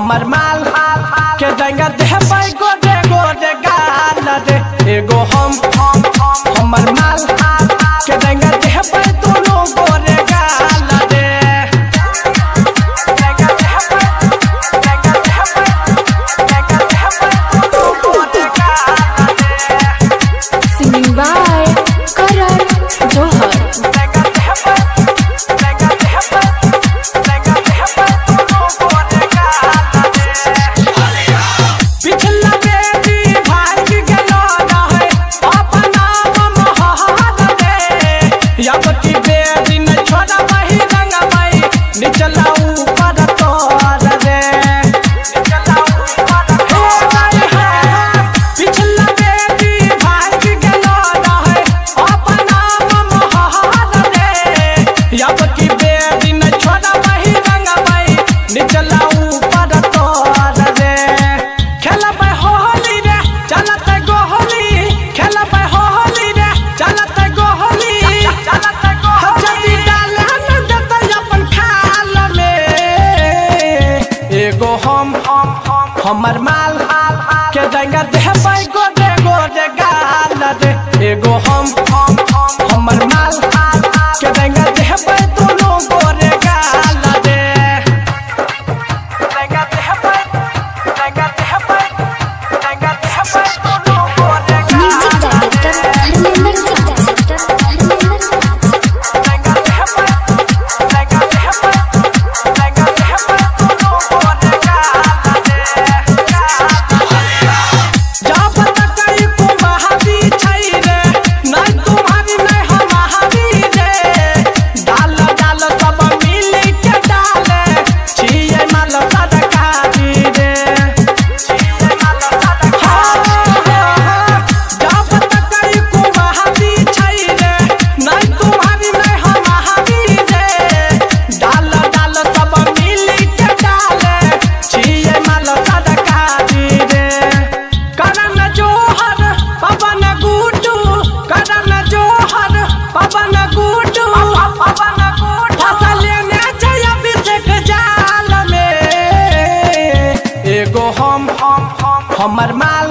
हमर माल के देंगे देबै गोरे गोरे गाल रे एगो हमर माल के देंगे देबै दोनों गोरे गाल रे Singing by Karan Johar. हमर माल के देंगे देबै गोरे गोरे गाल रे एगो हमर माल के देंगे देबै दोनों गोरे गाल रे दोनों गोरे Music director हमर माल